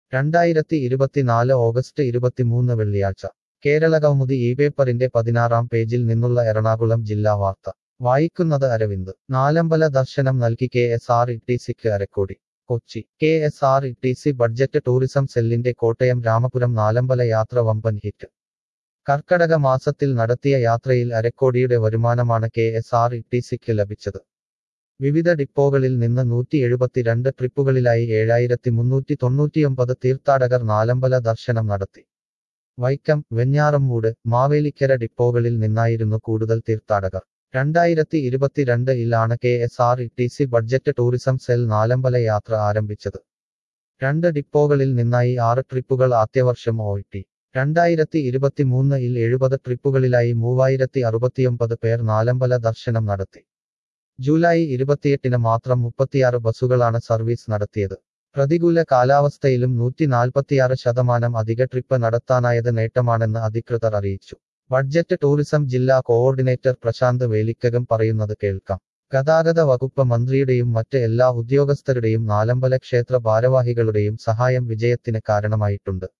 2024 August 23 വെള്ളിയാഴ്ച കേരളകൗമുദി ഈ പേപ്പറിന്റെ 16-ാം പേജിൽ നിന്നുള്ള എറണാകുളം ജില്ലാ വാർത്ത വായിക്കുന്നത് അരവിന്ദ് നാലമ്പല ദർശനം നൽകി KSRTCക്ക് അരക്കോടി കൊച്ചി KSRTC ബഡ്ജറ്റ് ടൂറിസം സെല്ലിന്റെ കോട്ടയം രാമപുരം നാലമ്പല യാത്ര വമ്പൻ ഹിറ്റ് കർക്കടക മാസത്തിൽ നടത്തിയ യാത്രയിൽ അരക്കോടിയുടെ വരുമാനമാണ് KSRTCക്ക് ലഭിച്ചത് വിവിധ ഡിപ്പോകളിൽ നിന്ന് 172 ട്രിപ്പുകളിലായി 7399 തീർത്ഥാടകർ നാലമ്പല ദർശനം നടത്തി വൈക്കം വെഞ്ഞാറമ്മൂട് മാവേലിക്കര ഡിപ്പോകളിൽ നിന്നായിരുന്നു കൂടുതൽ തീർത്ഥാടകർ 2022-ലാണ് KSRTC ബഡ്ജറ്റ് ടൂറിസം സെൽ നാലമ്പല യാത്ര ആരംഭിച്ചത് 2 ഡിപ്പോകളിൽ നിന്നായി 6 ട്രിപ്പുകൾ ആദ്യവർഷം OIT 2023-ൽ 70 ട്രിപ്പുകളിലായി 3069 പേർ നാലമ്പല ദർശനം നടത്തി ജൂലൈ 28-ന് മാത്രം 36 ബസുകളാണ് സർവീസ് നടത്തിയത് പ്രതികൂല കാലാവസ്ഥയിലും 146% അധിക ട്രിപ്പ് നടത്താനായത് നേട്ടമാണെന്ന് അധികൃതർ അറിയിച്ചു ബഡ്ജറ്റ് ടൂറിസം ജില്ലാ കോഓർഡിനേറ്റർ പ്രശാന്ത് വേലിക്കകം പറയുന്നത് കേൾക്കാം ഗതാഗത വകുപ്പ് മന്ത്രിയുടെയും മറ്റ് എല്ലാ ഉദ്യോഗസ്ഥരുടെയും നാലമ്പല ക്ഷേത്ര ഭാരവാഹികളുടെയും സഹായം വിജയത്തിന് കാരണമായിട്ടുണ്ട്